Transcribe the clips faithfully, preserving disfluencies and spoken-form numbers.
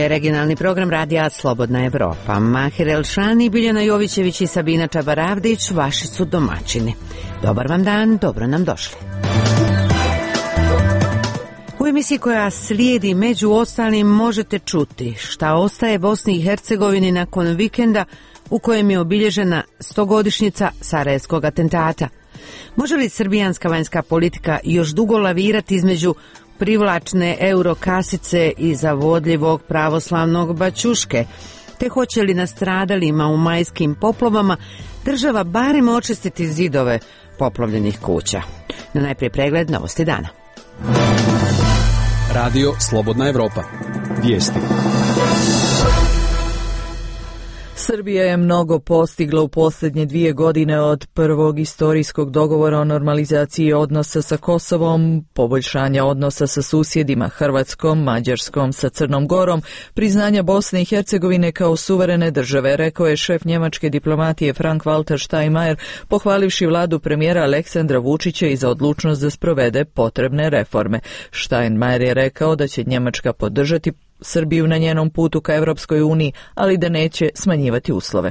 je regionalni program radija Slobodna Evropa. Mahir Elšani, Biljana Jovićević i Sabina Čabaravdić vaši su domaćini. Dobar vam dan, dobro nam došli. U emisiji koja slijedi među ostalim možete čuti šta ostaje Bosni i Hercegovini nakon vikenda u kojem je obilježena stogodišnjica Sarajevskog atentata. Može li srbijanska vanjska politika još dugo lavirati između privlačne eurokasice i zavodljivog pravoslavnog baćuške, te hoće li nastradalima u majskim poplavama država barem očistiti zidove poplavljenih kuća? No najprije pregled novosti dana. Radio Slobodna Evropa. Vijesti. Srbija je mnogo postigla u posljednje dvije godine od prvog istorijskog dogovora o normalizaciji odnosa sa Kosovom, poboljšanja odnosa sa susjedima Hrvatskom, Mađarskom, sa Crnom Gorom, priznanja Bosne i Hercegovine kao suverene države, rekao je šef njemačke diplomatije Frank-Walter Steinmeier, pohvalivši vladu premijera Aleksandra Vučića i za odlučnost da sprovede potrebne reforme. Steinmeier je rekao da će Njemačka podržati Srbiju na njenom putu ka Evropskoj uniji, ali da neće smanjivati uslove.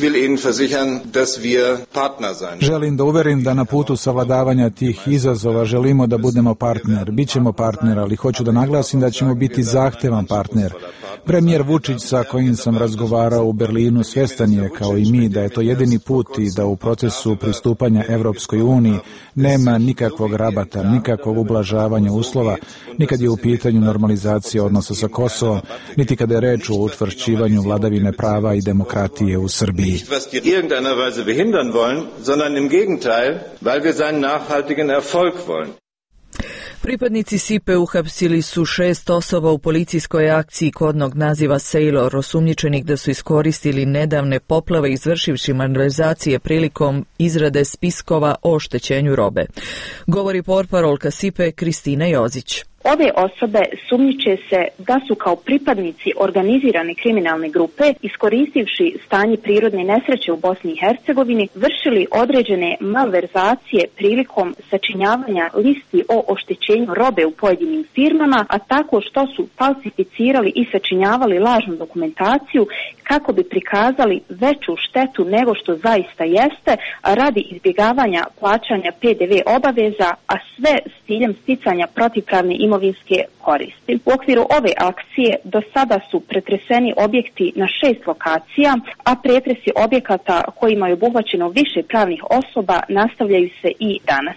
Želim da uverim da na putu savladavanja tih izazova želimo da budemo partner. Bićemo partner, ali hoću da naglasim da ćemo biti zahtevan partner. Premijer Vučić, sa kojim sam razgovarao u Berlinu, svjestan je kao i mi da je to jedini put i da u procesu pristupanja Evropskoj uniji nema nikakvog rabata, nikakvog ublažavanja uslova, nikad je u pitanju normalizacija odnosa sa Kosovom, niti kada je reč o učvršćivanju vladavine prava i demokratije u Srbiji. Nicht, was wir in irgendeiner Weise behindern wollen, sondern im Gegenteil, weil wir seinen nachhaltigen Erfolg wollen. Pripadnici Sipe uhapsili su šest osoba u policijskoj akciji kodnog naziva Sailor, osumnjičenih da su iskoristili nedavne poplave izvršivši malverzacije prilikom izrade spiskova o oštećenju robe. Govori portparolka Sipe Kristina Jozić. Ove osobe sumnjiče se da su kao pripadnici organizirane kriminalne grupe, iskoristivši stanje prirodne nesreće u Bosni i Hercegovini, vršili određene malverzacije prilikom sačinjavanja listi o oštećenju robe u pojedinim firmama, a tako što su falsificirali i sačinjavali lažnu dokumentaciju kako bi prikazali veću štetu nego što zaista jeste, a radi izbjegavanja plaćanja P D V obaveza, a sve s ciljem sticanja protivpravne imovinske koristi. U okviru ove akcije do sada su pretreseni objekti na šest lokacija, a pretresi objekata kojima je obuhvaćeno više pravnih osoba nastavljaju se i danas.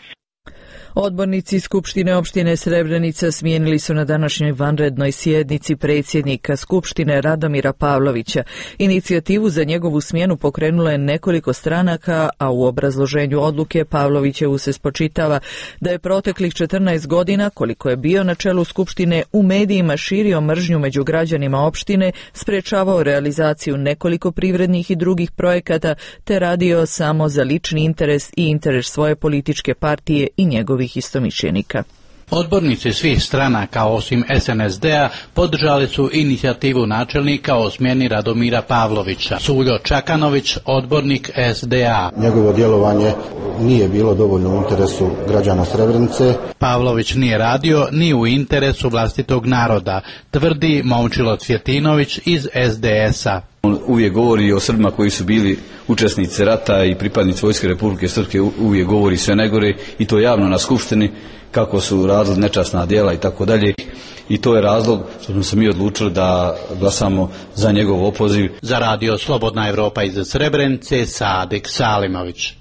Odbornici Skupštine opštine Srebrenica smijenili su na današnjoj vanrednoj sjednici predsjednika Skupštine Radomira Pavlovića. Inicijativu za njegovu smjenu pokrenulo je nekoliko stranaka, a u obrazloženju odluke Pavlovićevu se spočitava da je proteklih četrnaest godina, koliko je bio na čelu Skupštine, u medijima širio mržnju među građanima opštine, sprečavao realizaciju nekoliko privrednih i drugih projekata, te radio samo za lični interes i interes svoje političke partije i njegovih istomišljenika. Odbornici svih stranaka osim S N S D-a podržali su inicijativu načelnika o smjeni Radomira Pavlovića. Suljo Čakanović, odbornik S D A. Njegovo djelovanje nije bilo dovoljno u interesu građana Srebrenice. Pavlović nije radio ni u interesu vlastitog naroda, tvrdi Momčilo Cvjetinović iz S D S-a. On uvijek govori o Srbima koji su bili učesnici rata i pripadnici Vojske Republike Srpske, uvijek govori sve najgore i to javno na skupštini, kako su radili nečasna djela i tako dalje. I to je razlog što smo se mi odlučili da glasamo za njegov opoziv. Za radio Slobodna Evropa iz Srebrenice, Sadik Salimović.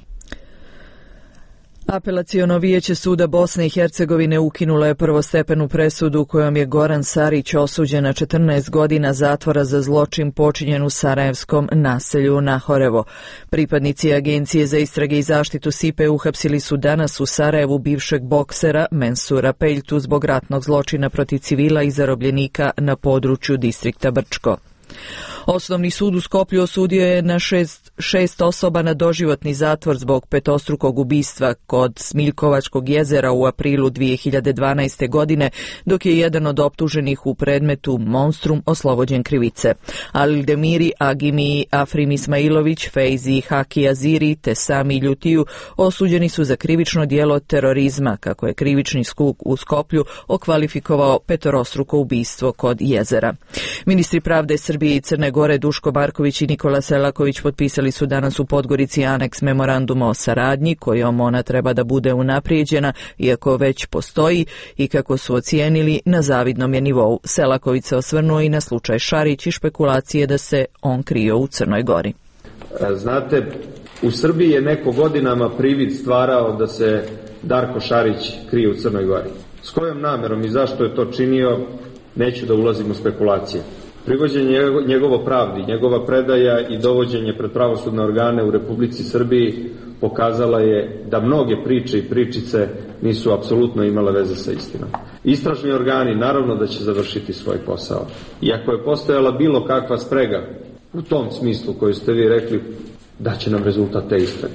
Apelaciono vijeće suda Bosne i Hercegovine ukinulo je prvostepenu presudu kojom je Goran Sarić osuđen na četrnaest godina zatvora za zločin počinjen u sarajevskom naselju Nahorevo. Pripadnici Agencije za istrage i zaštitu Sipe uhapsili su danas u Sarajevu bivšeg boksera Mensura Peljtu zbog ratnog zločina protiv civila i zarobljenika na području distrikta Brčko. Osnovni sud u Skoplju osudio je na šest šest osoba na doživotni zatvor zbog petostrukog ubistva kod Smiljkovačkog jezera u aprilu dvije hiljade dvanaeste. godine, dok je jedan od optuženih u predmetu Monstrum oslobođen krivice. Aldemiri Agimi Afrim Ismailović, Fejzi Haki Aziri te Sami Ljutiju osuđeni su za krivično djelo terorizma, kako je krivični sud u Skoplju okvalifikovao petorostruko ubistvo kod jezera. Ministri pravde Srbije i Crne Gore Duško Marković i Nikola Selaković potpisali su danas u Podgorici aneks memoranduma o saradnji kojom ona treba da bude unaprijeđena, iako već postoji, i kako su ocijenili na zavidnom je nivou. Selaković se osvrnuo i na slučaj Šarić i špekulacije da se on krio u Crnoj Gori. Znate, u Srbiji je neko godinama privid stvarao da se Darko Šarić krije u Crnoj Gori. S kojom namerom i zašto je to činio, neću da ulazim u spekulacije. Privođenje njegovo pravdi, njegova predaja i dovođenje pred pravosudne organe u Republici Srbiji pokazala je da mnoge priče i pričice nisu apsolutno imale veze sa istinom. Istražni organi naravno da će završiti svoj posao. Iako je postojala bilo kakva sprega u tom smislu koju ste vi rekli, da će nam rezultat te istrage.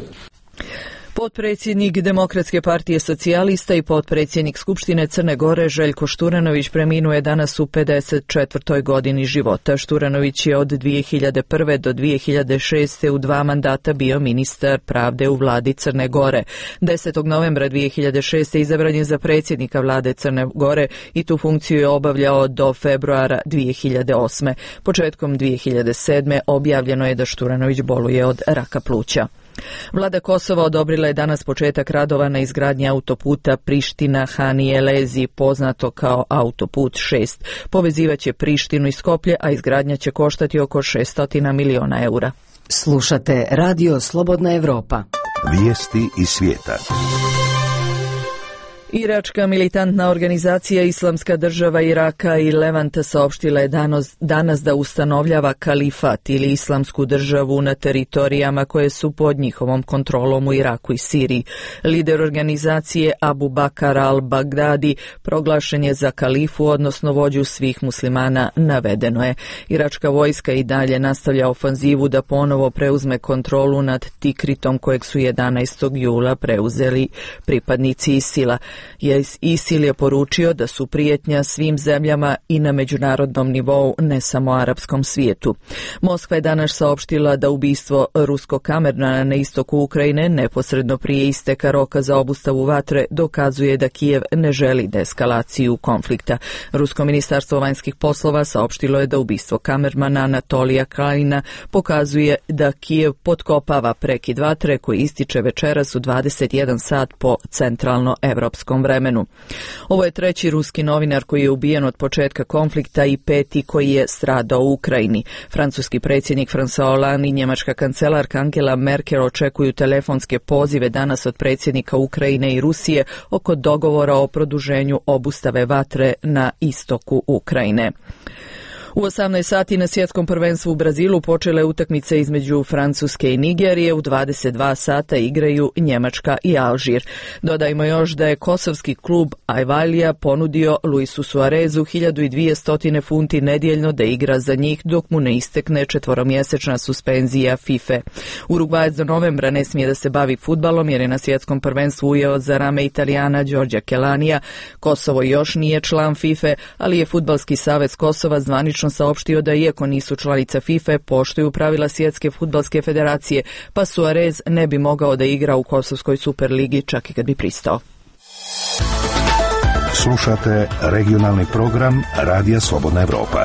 Potpredsjednik Demokratske partije socijalista i potpredsjednik Skupštine Crne Gore Željko Šturanović preminuo je danas u pedeset četvrtoj godini života. Šturanović je od dvije hiljade prve do dvije hiljade šeste. u dva mandata bio ministar pravde u vladi Crne Gore. desetog novembra dvije hiljade šeste. izabran je za predsjednika vlade Crne Gore i tu funkciju je obavljao do februara dvije hiljade osme. Početkom dvije hiljade sedme. objavljeno je da Šturanović boluje od raka pluća. Vlada Kosova odobrila je danas početak radova na izgradnji autoputa Priština-Hani Elezi, poznato kao autoput šest. Povezivaće Prištinu i Skoplje, a izgradnja će koštati oko šesto miliona eura. Slušate Radio Slobodna Evropa. Vijesti iz svijeta. Iračka militantna organizacija Islamska država Iraka i Levanta saopštila je danas, danas da ustanovljava kalifat ili islamsku državu na teritorijama koje su pod njihovom kontrolom u Iraku i Siriji. Lider organizacije Abu Bakar al-Baghdadi proglašen je za kalifu, odnosno vođu svih muslimana, navedeno je. Iračka vojska i dalje nastavlja ofanzivu da ponovo preuzme kontrolu nad Tikritom kojeg su jedanaestog jula preuzeli pripadnici ISIL-a. ISIL je poručio da su prijetnja svim zemljama i na međunarodnom nivou, ne samo arapskom svijetu. Moskva je danas saopštila da ubistvo ruskog kamermana na istoku Ukrajine neposredno prije isteka roka za obustavu vatre dokazuje da Kijev ne želi deeskalaciju konflikta. Rusko ministarstvo vanjskih poslova saopštilo je da ubistvo kamermana Anatolija Krajina pokazuje da Kijev potkopava prekid vatre koji ističe večeras u dvadeset jedan sat po centralno-evropskom vremenu. Ovo je treći ruski novinar koji je ubijen od početka konflikta i peti koji je stradao u Ukrajini. Francuski predsjednik François Hollande i njemačka kancelarka Angela Merkel očekuju telefonske pozive danas od predsjednika Ukrajine i Rusije oko dogovora o produženju obustave vatre na istoku Ukrajine. U osamnaest sati na svjetskom prvenstvu u Brazilu počele utakmice između Francuske i Nigerije, u dvadeset dva sata igraju Njemačka i Alžir. Dodajmo još da je kosovski klub Ajvalija ponudio Luisu Suarezu hiljadu dvjesto funti nedjeljno da igra za njih dok mu ne istekne četvoromjesečna suspenzija FIFA. Urugvajac do novembra ne smije da se bavi fudbalom jer je na svjetskom prvenstvu ujeo za rame Italijana Đorđa Kelanija. Kosovo još nije član FIFA, ali je Fudbalski savez Kosova zvanično saopštio da iako nisu članica FIFA poštuju pravila Svjetske fudbalske federacije, pa Suarez ne bi mogao da igra u Kosovskoj superligi čak i kad bi pristao. Slušate regionalni program Radija Slobodna Evropa.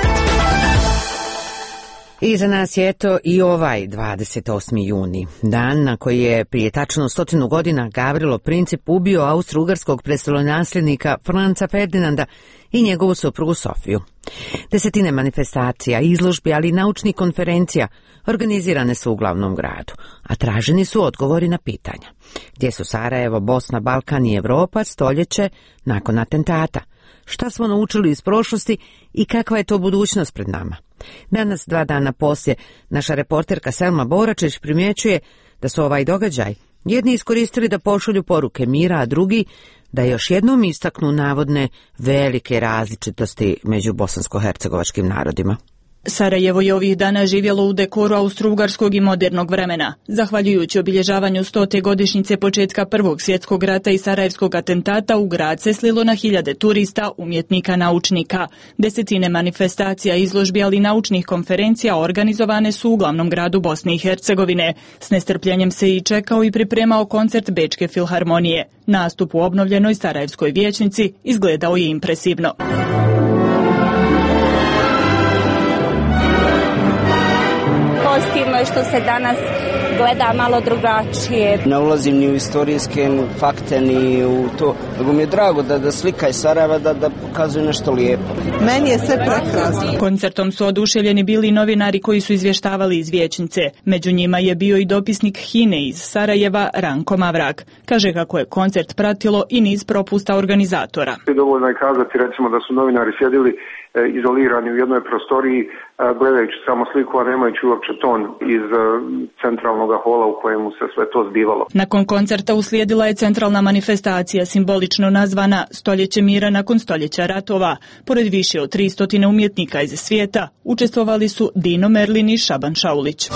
I za nas je to i ovaj dvadeset osmi juni, dan na koji je prije tačno stotinu godina Gavrilo Princip ubio austro-ugarskog prestolonasljednika Franca Ferdinanda i njegovu suprugu Sofiju. Desetine manifestacija, izložbi, ali i naučnih konferencija organizirane su u glavnom gradu, a traženi su odgovori na pitanja. Gdje su Sarajevo, Bosna, Balkan i Evropa stoljeće nakon atentata? Šta smo naučili iz prošlosti i kakva je to budućnost pred nama? Danas, dva dana poslije, naša reporterka Selma Boračić primjećuje da su ovaj događaj jedni iskoristili da pošalju poruke mira, a drugi da još jednom istaknu navodne velike različitosti među bosansko-hercegovačkim narodima. Sarajevo je ovih dana živjelo u dekoru austrougarskog i modernog vremena. Zahvaljujući obilježavanju stote godišnjice početka Prvog svjetskog rata i sarajevskog atentata, u grad se slilo na hiljade turista, umjetnika, naučnika. Desetine manifestacija, izložbi, ali i naučnih konferencija organizovane su u glavnom gradu Bosne i Hercegovine. S nestrpljenjem se i čekao i pripremao koncert Bečke filharmonije. Nastup u obnovljenoj sarajevskoj vijećnici izgledao je impresivno. Pozitivno je što se danas gleda malo drugačije. Ne ulazim ni u istorijske fakte, ni u to, nego mi je drago da, da slika iz Sarajeva da, da pokazuje nešto lijepo. Meni je sve prekrasno. Koncertom su oduševljeni bili novinari koji su izvještavali iz vijećnice. Među njima je bio i dopisnik Hine iz Sarajeva, Ranko Mavrak. Kaže kako je koncert pratilo i niz propusta organizatora. Dovoljno je kazati recimo da su novinari sjedili izolirani u jednoj prostoriji gledajući samo sliku, a nemajući uopće ton iz centralnog hola u kojemu se sve to zbivalo. Nakon koncerta uslijedila je centralna manifestacija, simbolično nazvana Stoljeće mira nakon stoljeća ratova. Pored više od tristo umjetnika iz svijeta, učestvovali su Dino Merlin i Šaban Šaulić.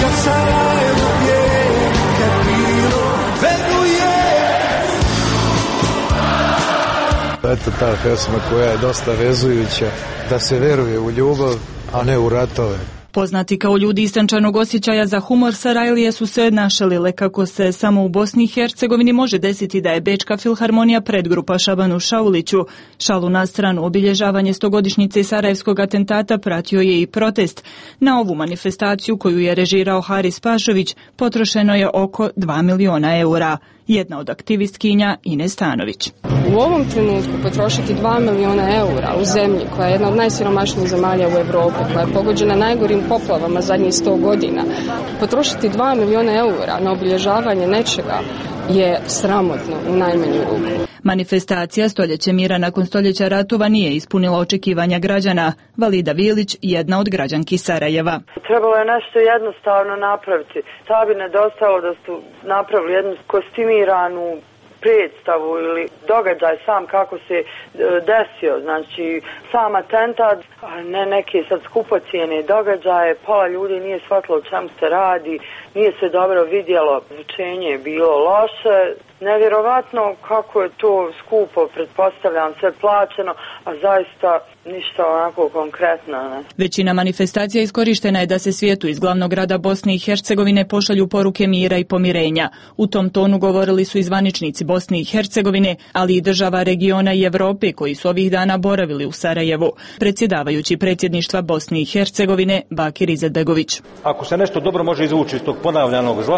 Eto ta pesma koja je dosta vezujuća, da se veruje u ljubav, a ne u ratove. Poznati kao ljudi istančanog osjećaja za humor, Sarajlije su se našalile kako se samo u Bosni i Hercegovini može desiti da je Bečka filharmonija predgrupa Šabanu Šauliću. Šalu na stranu, obilježavanje stogodišnjice sarajevskog atentata pratio je i protest. Na ovu manifestaciju koju je režirao Haris Pašović potrošeno je oko dva miliona eura. Jedna od aktivistkinja Ines Stanović. U ovom trenutku potrošiti dva miliona eura u zemlji koja je jedna od najsiromašnijih zemalja u Europi, koja je pogođena najgorim poplavama zadnjih sto godina, potrošiti dva miliona eura na obilježavanje nečega je sramotno u najmanju ruku. Manifestacija Stoljeće mira nakon stoljeća ratova nije ispunila očekivanja građana. Valida Vilić, jedna od građanki Sarajeva. Trebalo je nešto jednostavno napraviti. Ta bi nedostalo da su napravili jednu kostimiranu predstavu ili događaj sam kako se desio, znači sam atentat, ne neke sad skupocijene događaje, pola ljudi nije shvatilo o čemu se radi, nije se dobro vidjelo, zvučenje je bilo loše, nevjerovatno kako je to skupo, pretpostavljam, sve plaćeno, a zaista ništa onako konkretno. Ne? Većina manifestacija iskorištena je da se svijetu iz glavnog grada Bosne i Hercegovine pošalju poruke mira i pomirenja. U tom tonu govorili su i zvaničnici Bosne i Hercegovine, ali i država regiona i Europe koji su ovih dana boravili u Sarajevu. Predsjedavajući predsjedništva Bosne i Hercegovine Bakir Izetbegović. Ako se nešto dobro može izvući iz tog ponavljanog zla,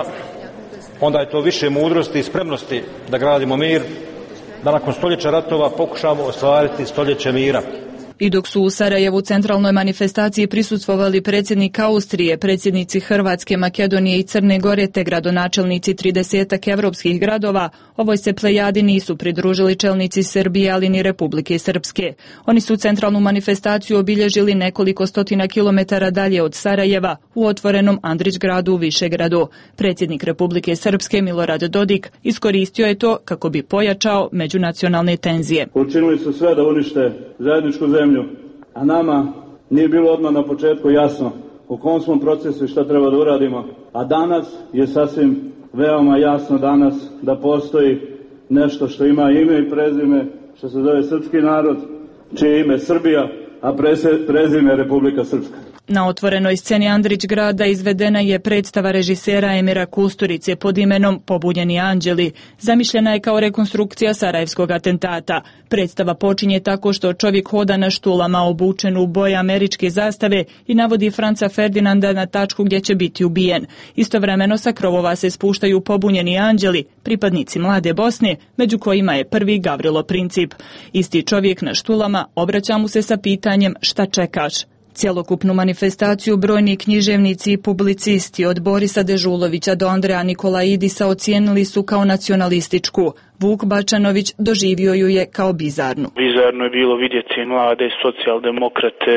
onda je to više mudrosti i spremnosti da gradimo mir, da nakon stoljeća ratova pokušamo ostvariti stoljeće mira. I dok su u Sarajevu centralnoj manifestaciji prisustvovali predsjednik Austrije, predsjednici Hrvatske, Makedonije i Crne Gore te gradonačelnici tridesetak evropskih gradova, ovoj se plejadi nisu pridružili čelnici Srbije, ali ni Republike Srpske. Oni su centralnu manifestaciju obilježili nekoliko stotina kilometara dalje od Sarajeva, u otvorenom Andrić gradu u Višegradu. Predsjednik Republike Srpske Milorad Dodik iskoristio je to kako bi pojačao međunacionalne tenzije. Učinili su sve da unište zajedničku zemlju, a nama nije bilo odmah na početku jasno u kom smo procesu i šta treba da uradimo, a danas je sasvim veoma jasno danas da postoji nešto što ima ime i prezime, što se zove srpski narod, čije ime Srbija, a prezime Republika Srpska. Na otvorenoj sceni Andrić grada izvedena je predstava režisera Emira Kusturice pod imenom Pobunjeni anđeli. Zamišljena je kao rekonstrukcija sarajevskog atentata. Predstava počinje tako što čovjek hoda na štulama obučen u boje američke zastave i navodi Franca Ferdinanda na tačku gdje će biti ubijen. Istovremeno sa krovova se spuštaju pobunjeni anđeli, pripadnici mlade Bosne, među kojima je prvi Gavrilo Princip. Isti čovjek na štulama obraća mu se sa pitanjem šta čekaš. Cjelokupnu manifestaciju brojni književnici i publicisti od Borisa Dežulovića do Andreja Nikolaidisa ocijenili su kao nacionalističku. Vuk Bačanović doživio ju je kao bizarnu. Bizarno je bilo vidjeti mlade socijaldemokrate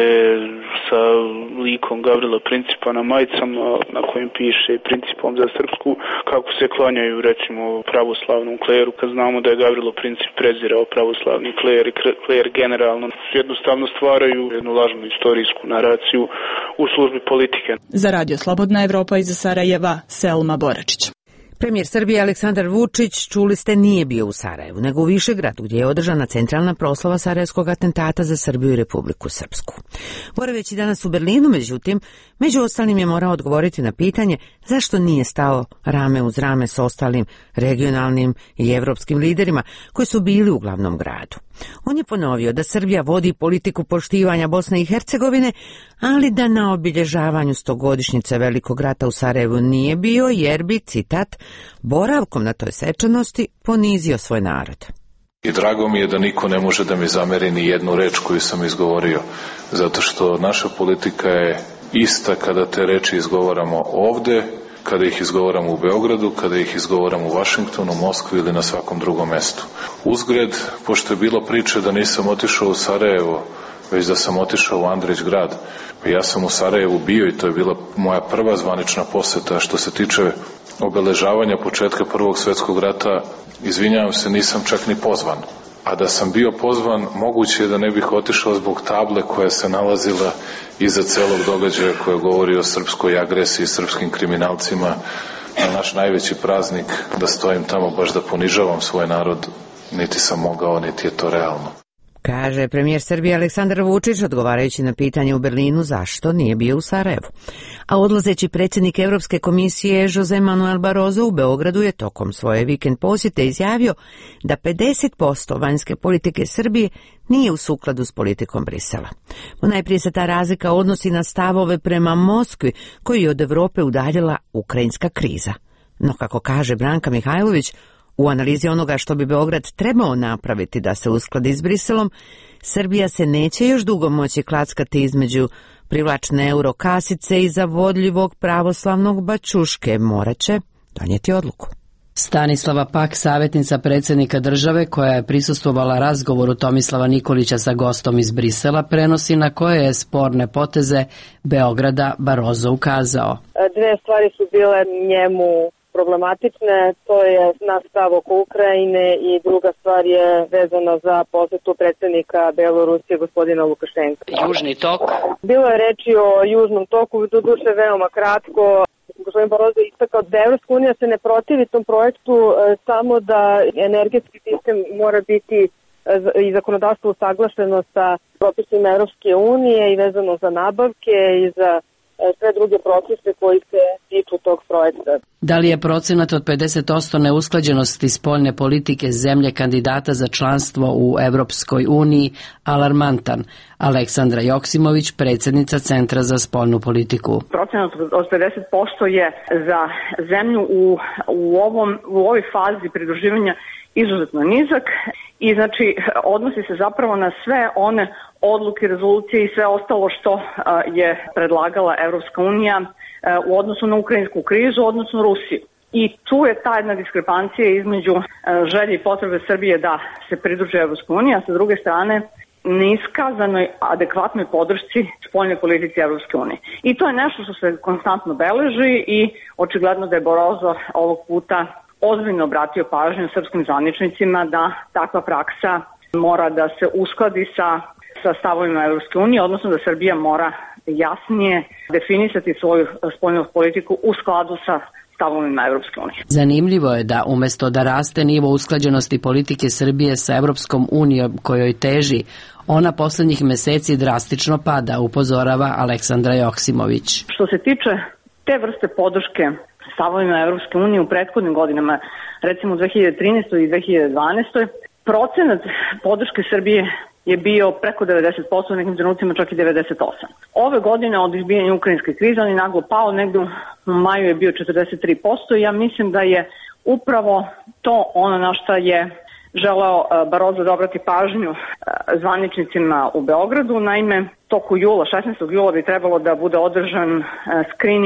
sa likom Gavrila Principa na majicama na kojim piše Principom za Srpsku, kako se klanjaju recimo pravoslavnom kleru, kad znamo da je Gavrilo Princip prezirao pravoslavni kler i kler generalno. Jednostavno stvaraju jednu lažnu istorijsku naraciju u službi politike. Za Radio Slobodna Evropa iz Sarajeva, Selma Boračić. Premijer Srbije Aleksandar Vučić, čuli ste, nije bio u Sarajevu, nego u Višegradu, gdje je održana centralna proslava sarajevskog atentata za Srbiju i Republiku Srpsku. Boraveći danas u Berlinu, međutim, među ostalim je morao odgovoriti na pitanje zašto nije stao rame uz rame s ostalim regionalnim i evropskim liderima koji su bili u glavnom gradu. On je ponovio da Srbija vodi politiku poštivanja Bosne i Hercegovine, ali da na obilježavanju stogodišnjice Velikog rata u Sarajevu nije bio jer bi, citat, boravkom na toj svečanosti ponizio svoj narod. I drago mi je da niko ne može da mi zameri ni jednu reč koju sam izgovorio, zato što naša politika je ista kada te reči izgovaramo ovde, kada ih izgovaramo u Beogradu, kada ih izgovaramo u Vašingtonu, Moskvi ili na svakom drugom mestu. Uzgred, pošto je bilo priče da nisam otišao u Sarajevo, već da sam otišao u Andrić grad, ja sam u Sarajevu bio i to je bila moja prva zvanična poseta. Što se tiče obeležavanja početka Prvog svjetskog rata, izvinjavam se, nisam čak ni pozvan. A da sam bio pozvan, moguće je da ne bih otišao zbog table koja se nalazila iza celog događaja koja govori o srpskoj agresiji, srpskim kriminalcima, na naš najveći praznik, da stojim tamo baš da ponižavam svoj narod, niti sam mogao, niti je to realno. Kaže premijer Srbije Aleksandar Vučić odgovarajući na pitanje u Berlinu zašto nije bio u Sarajevu. A odlazeći predsjednik Europske komisije Jose Manuel Barroso u Beogradu je tokom svoje vikend posjete izjavio da pedeset posto vanjske politike Srbije nije u sukladu s politikom Brisela. Ponajprije se ta razlika odnosi na stavove prema Moskvi koji je od Europe udaljila ukrajinska kriza. No kako kaže Branka Mihajlović, u analizi onoga što bi Beograd trebao napraviti da se uskladi s Briselom, Srbija se neće još dugo moći klackati između privlačne eurokasice i zavodljivog pravoslavnog bačuške. Morat će donijeti odluku. Stanislava Pak, savjetnica predsjednika države koja je prisustvovala razgovoru Tomislava Nikolića sa gostom iz Brisela, prenosi na koje je sporne poteze Beograda Barroso ukazao. Dve stvari su bile njemu problematične, to je naš stav oko Ukrajine i druga stvar je vezana za posjetu predsjednika Belorusije gospodina Lukašenka. Južni tok. Bilo je reči o Južnom toku, doduše veoma kratko. Gospodin Barroso istakao da Evropska unija se ne protivi tom projektu, samo da energetski sistem mora biti i zakonodavstvo usaglašeno sa propisima Evropske unije i vezano za nabavke i za sve druge procese koji se tiču tog projekta. Da li je procenat od pedeset posto neusklađenosti spoljne politike zemlje kandidata za članstvo u Evropskoj uniji alarmantan? Aleksandra Joksimović, predsjednica Centra za spoljnu politiku. Procenat od pedeset posto je za zemlju u, u, ovom, u ovoj fazi pridruživanja izuzetno nizak i znači odnosi se zapravo na sve one odluke, rezolucije i sve ostalo što je predlagala Evropska unija u odnosu na ukrajinsku krizu, odnosno Rusiju. I tu je ta jedna diskrepancija između želje i potrebe Srbije da se pridruži Evropskoj uniji, a sa druge strane neiskazanoj adekvatnoj podršci spoljnoj politici Evropske unije. I to je nešto što se konstantno beleži i očigledno da je Barroso ovog puta ozbiljno obratio pažnju srpskim zvaničnicima da takva praksa mora da se uskladi sa, sa stavovima Evropske unije, odnosno da Srbija mora jasnije definisati svoju spoljnu politiku u skladu sa stavovima Evropske unije. Zanimljivo je da umjesto da raste nivo usklađenosti politike Srbije sa Evropskom unijom kojoj teži, ona posljednjih mjeseci drastično pada, upozorava Aleksandra Joksimović. Što se tiče te vrste podrške stavovima Evropske unije u prethodnim godinama, recimo u dve hiljade trinaestoj i dve hiljade dvanaestoj procenat podrške Srbije je bio preko devedeset posto, u nekim trenucima čak i devedeset osam posto. Ove godine od izbijanja ukrajinske krize on je naglo pao, negdje u maju je bio četrdeset tri posto i ja mislim da je upravo to ono na što je želeo Barroso da obrati pažnju zvaničnicima u Beogradu. Naime, toku jula, šesnaestog jula bi trebalo da bude održan screening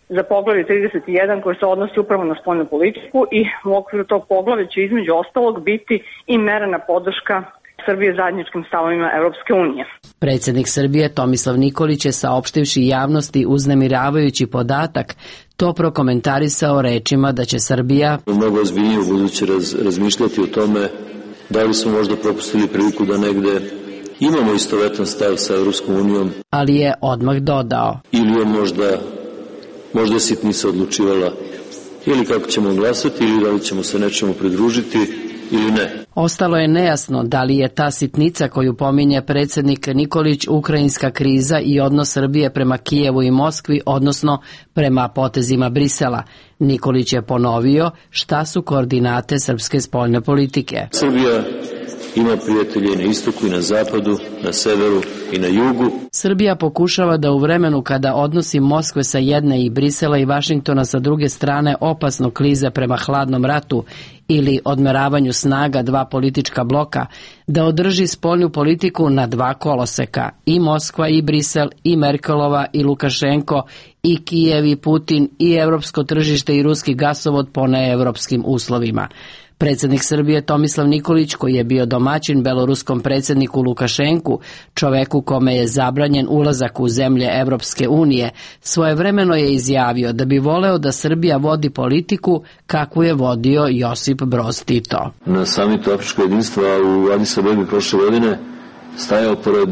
za poglavlje trideset jedan koje se odnosi upravo na spoljnu politiku i u okviru tog poglavlja će između ostalog biti i merena podrška Srbije zajedničkim stavovima Europske unije. Predsjednik Srbije Tomislav Nikolić je saopštivši javnosti uznemiravajući podatak to prokomentarisao rečima da će Srbija mnogo ozbiljnije u buduće raz, razmišljati o tome da li smo možda propustili priliku da negde imamo istovetan stav sa Europskom unijom. Ali je odmah dodao. Ili je možda, možda je sitnica odlučivala ili kako ćemo glasati ili da li ćemo se nečemu pridružiti ili ne. Ostalo je nejasno da li je ta sitnica koju pominje predsjednik Nikolić ukrajinska kriza i odnos Srbije prema Kijevu i Moskvi, odnosno prema potezima Brisela. Nikolić je ponovio šta su koordinate srpske spoljne politike. Srbija ima prijatelje i na istoku i na zapadu, na severu i na jugu. Srbija pokušava da u vremenu kada odnosi Moskve sa jedne i Brisela i Vašingtona sa druge strane opasno klize prema hladnom ratu ili odmeravanju snaga dva politička bloka, da održi spoljnu politiku na dva koloseka, i Moskva i Brisel, i Merkelova i Lukašenko, i Kijev i Putin, i europsko tržište i ruski gasovod po neevropskim uslovima. Predsjednik Srbije Tomislav Nikolić, koji je bio domaćin beloruskom predsjedniku Lukašenku, čoveku kome je zabranjen ulazak u zemlje Evropske unije, svojevremeno je izjavio da bi voleo da Srbija vodi politiku kakvu je vodio Josip Broz Tito. Na samitu Afričkog jedinstva u Adis Abebi prošle godine stajao pored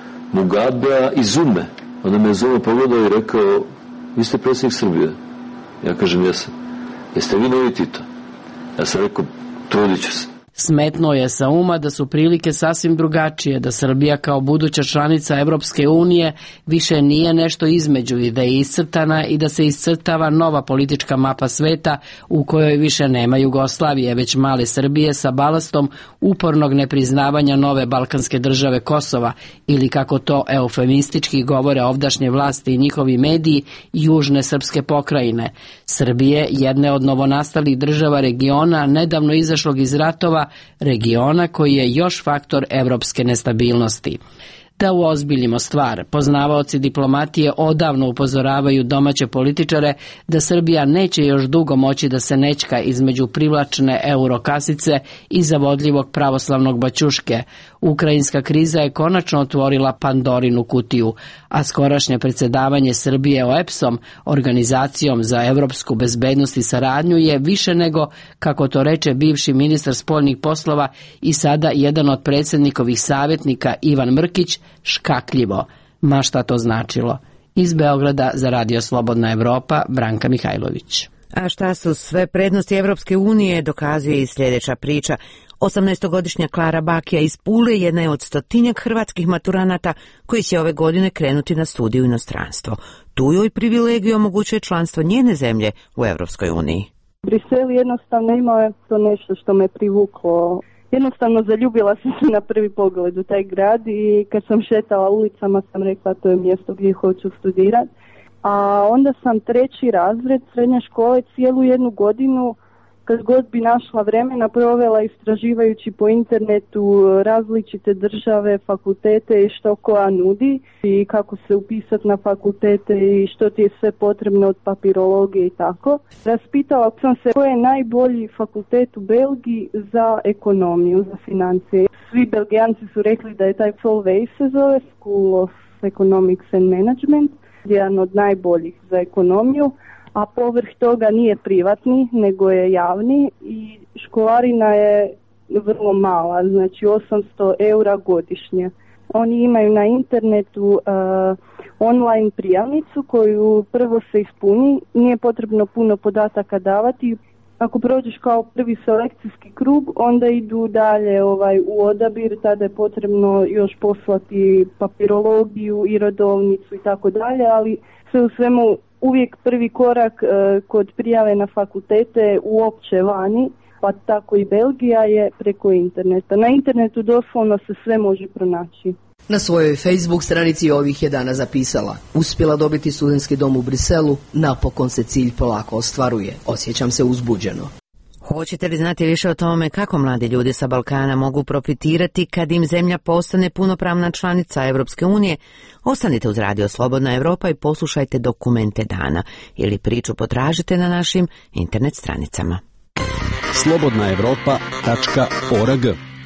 Mugabea i Zume. Onda me Zuma pogledao i rekao, vi ste predsjednik Srbije. Ja kažem, jesam. Jeste vi novi Tito? Ja sam rekao, trudit ću se. Smetnuo je sa uma da su prilike sasvim drugačije, da Srbija kao buduća članica Evropske unije više nije nešto između i da je iscrtana i da se iscrtava nova politička mapa sveta u kojoj više nema Jugoslavije, već male Srbije sa balastom upornog nepriznavanja nove balkanske države Kosova ili, kako to eufemistički govore ovdašnje vlasti i njihovi mediji, južne srpske pokrajine. Srbije, jedne od novonastalih država regiona, nedavno izašlog iz ratova, regiona koji je još faktor evropske nestabilnosti. Da uozbiljimo stvar, poznavaoci diplomatije odavno upozoravaju domaće političare da Srbija neće još dugo moći da se nećka između privlačne eurokasice i zavodljivog pravoslavnog baćuške. Ukrajinska kriza je konačno otvorila Pandorinu kutiju, a skorašnje predsjedavanje Srbije O E P S-om, Organizacijom za evropsku bezbednost i saradnju, je više nego, kako to reče bivši ministar spoljnih poslova i sada jedan od predsjednikovih savjetnika Ivan Mrkić, škakljivo. Ma šta to značilo? Iz Beograda za Radio Slobodna Evropa, Branka Mihajlović. A šta su sve prednosti Evropske unije, dokazuje i sljedeća priča. osamnaestogodišnja Klara Bakija iz Pule jedna je od stotinjak hrvatskih maturanata koji će ove godine krenuti na studiju u inostranstvo. Tu joj privilegiju omogućuje članstvo njene zemlje u Evropskoj uniji. Brisel jednostavno imao je to nešto što me privuklo. Jednostavno zaljubila sam se na prvi pogled u taj grad i kad sam šetala ulicama sam rekla to je mjesto gdje hoću studirati. A onda sam treći razred srednje škole cijelu jednu godinu, kad god bi našla vremena, provela istraživajući po internetu različite države, fakultete i što koja nudi i kako se upisati na fakultete i što ti je sve potrebno od papirologije i tako. Raspitala sam se koji je najbolji fakultet u Belgiji za ekonomiju, za financije. Svi Belgijanci su rekli da je taj Solvay se zove, School of Economics and Management, jedan od najboljih za ekonomiju. A povrh toga nije privatni, nego je javni i školarina je vrlo mala, znači osamsto eura godišnje. Oni imaju na internetu uh, online prijavnicu koju prvo se ispuni, nije potrebno puno podataka davati. Ako prođeš kao prvi selekcijski krug, onda idu dalje ovaj, u odabir, tada je potrebno još poslati papirologiju i rodovnicu i tako dalje, ali sve u svemu uvijek prvi korak e, kod prijave na fakultete uopće vani, pa tako i Belgija, je preko interneta. Na internetu doslovno se sve može pronaći. Na svojoj Facebook stranici ovih je dana zapisala: uspjela dobiti studentski dom u Briselu, napokon se cilj polako ostvaruje. Osjećam se uzbuđeno. Hoćete li znati više o tome kako mladi ljudi sa Balkana mogu profitirati kad im zemlja postane punopravna članica Evropske unije? Ostanite uz Radio Slobodna Evropa i poslušajte dokumente dana ili priču potražite na našim internet stranicama. slobodna evropa tačka org.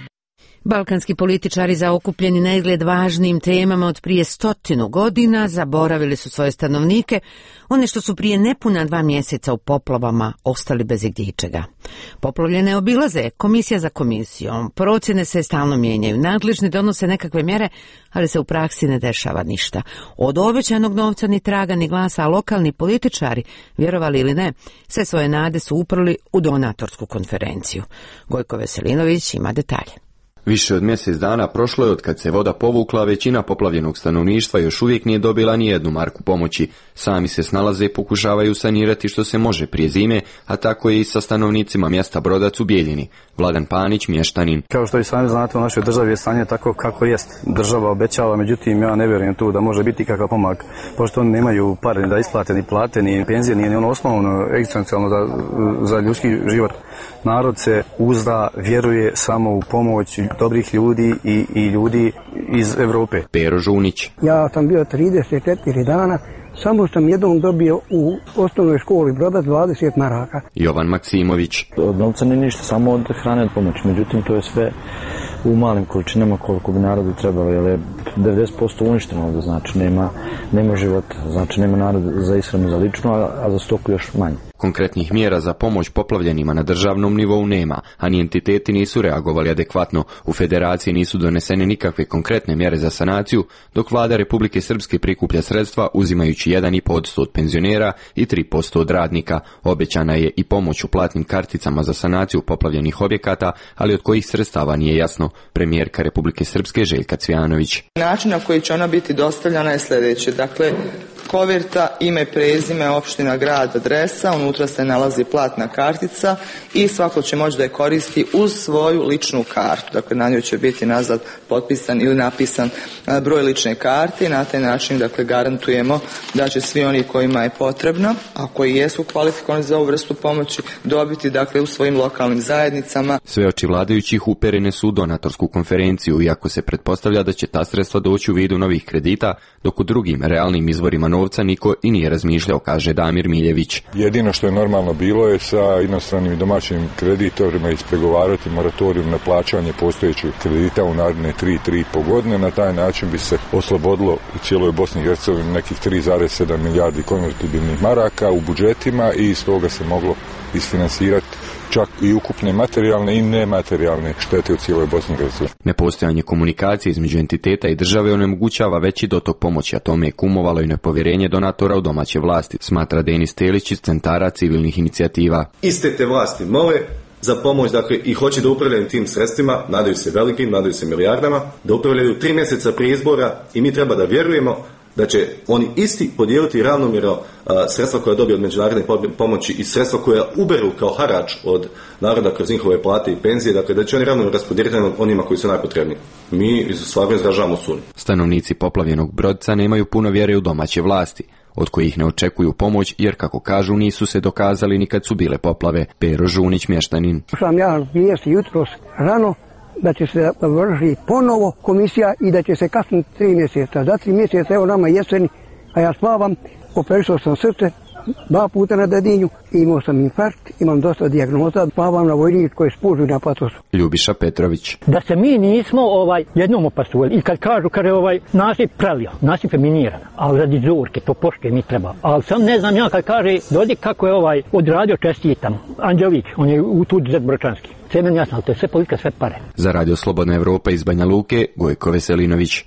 Balkanski političari zaokupljeni na izgled važnim temama od prije stotinu godina zaboravili su svoje stanovnike, one što su prije nepuna dva mjeseca u poplavama ostali bez igdje. Poplavljene obilaze komisija za komisijom, procjene se stalno mijenjaju, nadležni donose nekakve mjere, ali se u praksi ne dešava ništa. Od obećanog novca ni traga ni glasa, a lokalni političari, vjerovali ili ne, sve svoje nade su uprli u donatorsku konferenciju. Gojko Veselinović ima detalje. Više od mjesec dana prošlo je od kad se voda povukla, većina poplavljenog stanovništva još uvijek nije dobila ni jednu marku pomoći. Sami se snalaze i pokušavaju sanirati što se može prije zime, a tako je i sa stanovnicima mjesta Brodac u Bijeljini. Vladan Panić, mještanin. Kao što i sami znate, u našoj državi je stanje tako kako jest. Država obećava, međutim ja ne vjerujem tu da može biti kakav pomak, pošto oni nemaju pare ni da isplate, ni plate, ni penzije, ni ono osnovno egzistencijalno za, za ljudski život. Narod se uzda, vjeruje samo u pomoć dobrih ljudi i, i ljudi iz Europe. Pero Žunić. Ja sam bio trideset četiri dana, samo sam jednom dobio u osnovnoj školi Brodac dvadeset maraka. Jovan Maksimović. Od novca ne ništa, samo od hrane, od pomoći. Međutim, to je sve u malim količinama koliko bi narodu trebalo, jer je devedeset posto uništeno ovdje, znači nema, nema života, znači nema narod za ishranu za lično, a, a za stoku još manje. Konkretnih mjera za pomoć poplavljenima na državnom nivou nema, a ni entiteti nisu reagovali adekvatno. U federaciji nisu donesene nikakve konkretne mjere za sanaciju, dok vlada Republike Srpske prikuplja sredstva uzimajući jedan i pet posto od penzionera i tri posto od radnika. Obećana je i pomoć u platnim karticama za sanaciju poplavljenih objekata, ali od kojih sredstava nije jasno. Premijerka Republike Srpske Željka Cvijanović. Način na koji će ona biti dostavljana je sljedeće. Dakle, koverta, ime, prezime, opština, grad, adresa, unutra se nalazi platna kartica i svako će moći da je koristi uz svoju ličnu kartu. Dakle, na njoj će biti nazad potpisan ili napisan broj lične karte i na taj način, dakle, garantujemo da će svi oni kojima je potrebno, a koji jesu kvalifikovani za ovu vrstu pomoći, dobiti, dakle, u svojim lokalnim zajednicama. Sve oči vladajućih uperene su u donatorsku konferenciju, iako se pretpostavlja da će ta sredstva doći u vidu novih kredita, dok u drugim realnim izvorima novca niko i nije razmišljao, kaže Damir Miljević. Jedino što je normalno bilo je sa inostranim i domaćim kreditorima ispregovarati moratorium na plaćanje postojećih kredita u naredne tri, tri i po godine. Na taj način bi se oslobodilo u cijeloj Bosni i Hercegovini nekih tri zarez sedam milijardi konvertibilnih maraka u budžetima i iz toga se moglo isfinansirati čak i ukupne materijalne i nematerijalne štete u cijeloj Bosni i Hercegovini. Nepostojanje komunikacije između entiteta i države onemogućava veći dotok pomoći, a tome je kumovalo i nepovjerenje donatora u domaće vlasti, smatra Denis Telić iz Centara civilnih inicijativa. Iste te vlasti mole za pomoć, dakle, i hoće da upravljaju tim sredstvima, nadaju se velikim, nadaju se milijardama, da upravljaju tri mjeseca prije izbora i mi treba da vjerujemo da će oni isti podijeliti ravnomjerno sredstva koja dobiju od međunarodne pomoći i sredstva koja uberu kao harač od naroda kroz njihove plate i penzije, dakle da će oni ravnomjerno raspodijeliti onima koji su najpotrebniji. Mi stvarno izražavamo sumnju. Stanovnici poplavljenog Brodca nemaju puno vjere u domaće vlasti, od kojih ne očekuju pomoć, jer, kako kažu, nisu se dokazali ni kad su bile poplave. Pero Žunić, mještanin. Sam ja vijesti jutros rano da će se vrši ponovo komisija i da će se kasniti tri mjeseca. Za tri mjeseca, evo nama jeseni, a ja spavam, operisao sam srce, dva puta na dedinju, imao sam infarkt, imam dosta dijagnoza, spavam na vojničkoj spužu na patosu. Ljubiša Petrović. Da se mi nismo ovaj jednom opastovali i kad kažu kad je ovaj nasip prelio, nasip je miniran, ali radi zorke, to poške mi treba. Ali sam ne znam ja kad kaže Dodik kako je ovaj odradio, čestitam. Anđelić, on je u tuđi zet Bročanski. Sve meni jasno, ali to je sve politika, sve pare. Za Radio Slobodna Evropa iz Banja Luke, Gojko Veselinović.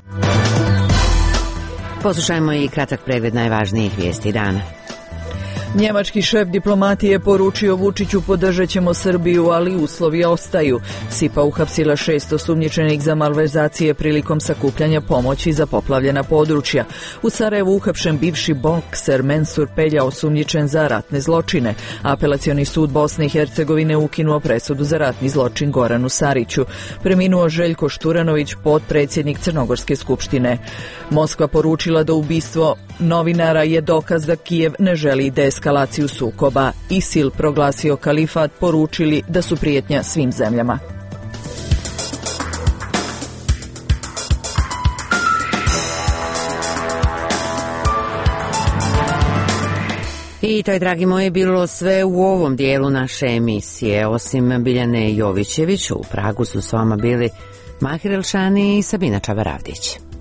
Poslušajmo i kratak pregled najvažnijih vijesti dana. Njemački šef diplomatije poručio Vučiću podržat ćemo Srbiju, ali uslovi ostaju. Sipa uhapsila šest osumnjičenih za malverzacije prilikom sakupljanja pomoći za poplavljena područja. U Sarajevu uhapšen bivši bokser Mensur Pelja osumnjičen za ratne zločine. Apelacioni sud Bosne i Hercegovine ukinuo presudu za ratni zločin Goranu Sariću. Preminuo Željko Šturanović, potpredsjednik Crnogorske skupštine. Moskva poručila da ubistvo novinara je dokaz da Kijev ne želi deeskalacije eskalaciju sukoba. ISIL proglasio kalifat, poručili da su prijetnja svim zemljama. I to je, dragi moji, bilo sve u ovom dijelu naše emisije. Osim Biljane Jovićević, u Pragu su s vama bili Mahir Elšani i Sabina Čavaravdić.